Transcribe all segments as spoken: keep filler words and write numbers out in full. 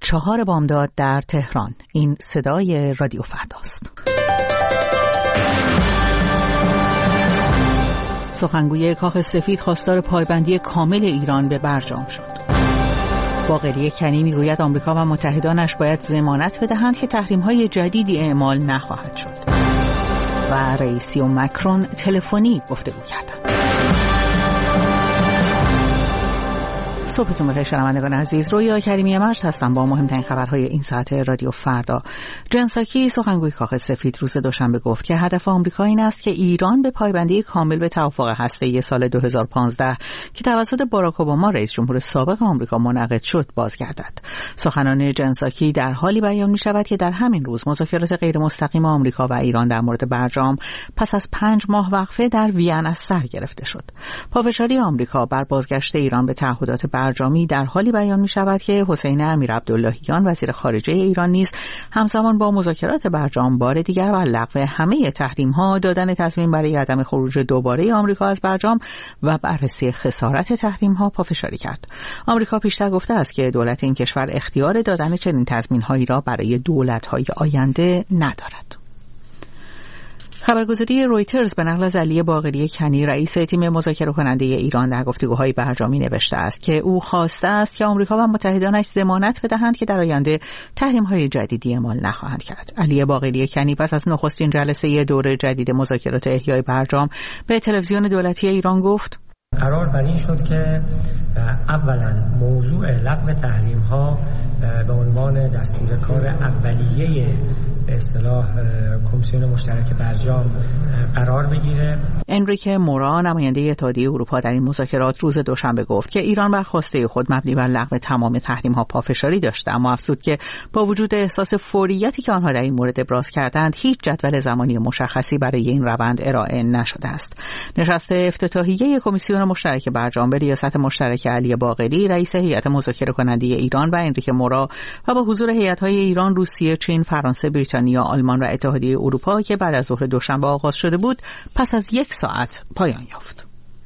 چهار بامداد در تهران. این صدای رادیو فرداست. سخنگوی کاخ سفید خواستار پایبندی کامل ایران به برجام شد. باقری کنی میگوید آمریکا و متحدانش باید ضمانت بدهند که تحریم‌های جدیدی اعمال نخواهد شد. و رئیسی و مکرون تلفنی گفتگو کردند. صبحتون بخیر شنوندگان عزیز. رویا کریمی مرز هستم با مهمترین خبرهای این ساعت رادیو فردا. جن ساکی سخنگوی کاخ سفید روز دوشنبه گفت که هدف آمریکا این است که ایران به پایبندی کامل به توافق هسته‌ای سال دو هزار و پانزده که توسط باراک اوباما رئیس جمهور سابق آمریکا منعقد شد بازگردد. سخنان جن ساکی در حالی بیان می شود که در همین روز مذاکرات غیر مستقیم آمریکا و ایران در مورد برجام پس از پنج ماه وقفه در وین از سر گرفته شد. پافشاری آمریکا بر بازگشت ایران به تعهدات برجامی در حالی بیان می شود که حسین امیرعبداللهیان وزیر خارجه ایران نیز همزمان با مذاکرات برجام بار دیگر و لغو همه تحریم ها، دادن تضمین برای عدم خروج دوباره آمریکا از برجام و بررسی خسارت تحریم ها پافشاری کرد. آمریکا پیشتر گفته است که دولت این کشور اختیار دادن چنین تضمین هایی را برای دولت های آینده ندارد. خبرگزاری رویترز به نقل از علی باقری کنی رئیس تیم مذاکره کننده ایران در گفتگوهای برجامی نوشته است که او خواسته است که آمریکا و متحدانش ضمانت بدهند که در آینده تحریم‌های جدیدی اعمال نخواهند کرد. علی باقری کنی پس از نخستین جلسه دوره جدید مذاکرات احیای برجام به تلویزیون دولتی ایران گفت: قرار بر این شد که اولا موضوع لغو تحریم‌ها به عنوان دستور کار اولیه به اصطلاح کمیسیون مشترک برجام قرار بگیره. انریکه مورا نماینده اتحادیه اروپا در این مذاکرات روز دوشنبه گفت که ایران بر خواسته خود مبنی بر لغو تمام تحریم‌ها پافشاری داشته، اما افزود که با وجود احساس فوریتی که آنها در این مورد ابراز کردند هیچ جدول زمانی مشخصی برای این روند ارائه نشده است. نشست افتتاحیه کمیسیون مشترک برجام به ریاست مشترک علی باقری رئیس هیئت مذاکره کننده ایران و انریکه مورا و با حضور هیئت‌های ایران، روسیه، چین، فرانسه، بریتانیا، آلمان و اتحادیه اروپا که بعد از ظهر دوشنبه آغاز شده بود پس از یک ساعت پایان یافت.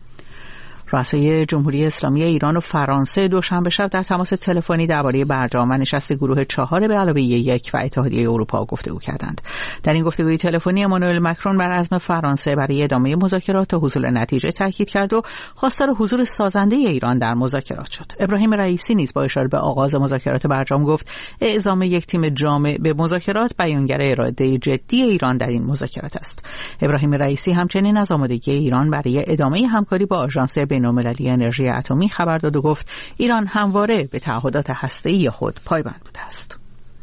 رؤسای جمهوری اسلامی ایران و فرانسه دوشنبه شب در تماس تلفنی درباره برجام و نشست گروه چهار به علاوه یک و اتحادیه اروپا گفتگو کردند. در این گفتگوی تلفنی امانوئل مکرون بر عزم فرانسه برای ادامه مذاکرات تا حصول نتیجه تاکید کرد و خواستار حضور سازنده ایران در مذاکرات شد. ابراهیم رئیسی نیز با اشاره به آغاز مذاکرات برجام گفت اعزام یک تیم جامع به مذاکرات بیانگر اراده جدی ایران در این مذاکرات است. ابراهیم رئیسی همچنین از آمادگی ایران برای ادامه همکاری با آژانس بین‌المللی انرژی اتمی خبر داد و گفت ایران همواره به تعهدات هسته‌ای خود پایبند بوده است.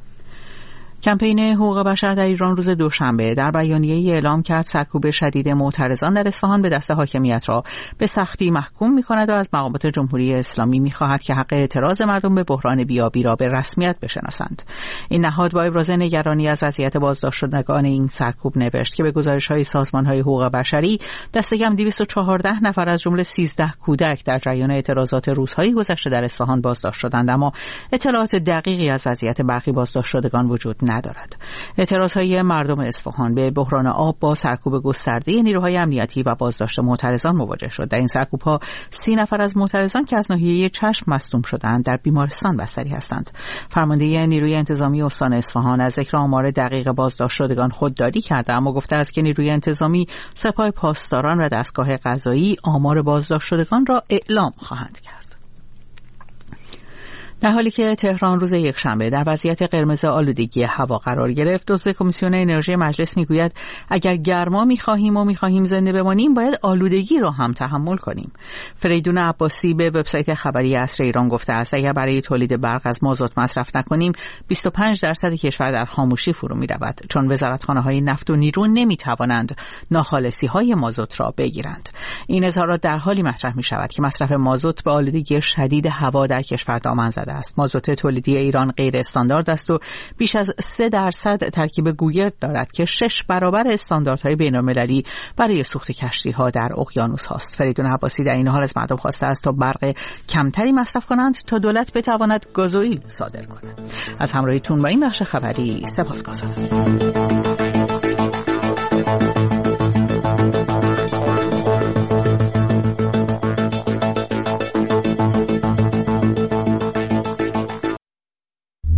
کمپین حقوق بشر در ایران روز دوشنبه در بیانیه‌ای اعلام کرد سرکوب شدید معترضان در اصفهان به دست حاکمیت را به سختی محکوم می‌کند و از مقامات جمهوری اسلامی می‌خواهد که حق اعتراض مردم به بحران بیابی را به رسمیت بشناسند. این نهاد با ابراز نگرانی از وضعیت بازداشت شدگان این سرکوب نوشت که به گزارش‌های سازمان‌های حقوق بشری دست کم دویست و چهارده نفر از جمله سیزده کودک در جریان اعتراضات روزهای گذشته در اصفهان بازداشت شدند، اما اطلاعات دقیقی از وضعیت برخی بازداشت شدگان وجود ندارد. اعتراضهای مردم اصفهان به بحران آب با سرکوب گسترده نیروهای امنیتی و بازداشت معترضان مواجه شد. در این سرکوب‌ها سی نفر از معترضان که از ناحیه چشم مصدوم شدند در بیمارستان بستری هستند. فرمانده نیروی انتظامی استان اصفهان از ذکر آمار دقیق بازداشت شدگان خودداری کرده، اما گفته است که نیروی انتظامی، سپاه پاسداران و دستگاه قضایی آمار بازداشت شدگان را اعلام خواهند کرد. در حالی که تهران روز یکشنبه در وضعیت قرمز آلودگی هوا قرار گرفت، عضو کمیسیون انرژی مجلس میگوید اگر گرما می‌خواهیم و می‌خواهیم زنده بمانیم باید آلودگی را هم تحمل کنیم. فریدون عباسی به وبسایت خبری عصر ایران گفته است اگر برای تولید برق از مازوت مصرف نکنیم بیست و پنج درصد کشور در خاموشی فرو می‌رود، چون وزارتخانه‌های نفت و نیرو نمی‌توانند ناخالصی‌های مازوت را بگیرند. این اظهارات در حالی مطرح می‌شود که مصرف مازوت به آلودگی شدید هوا در کشور دامن زده است. مازوت تولیدی ایران غیر استاندارد است و بیش از سه درصد ترکیب گوگرد دارد که شش برابر استانداردهای بین‌المللی برای سوخت کشتی‌ها در اقیانوس هاست. فریدون عباسی در این حال از مردم خواسته است تا برق کمتری مصرف کنند تا دولت بتواند گازوئیل صادر کند. از همراهیتون با این بخش خبری سپاسگزارم.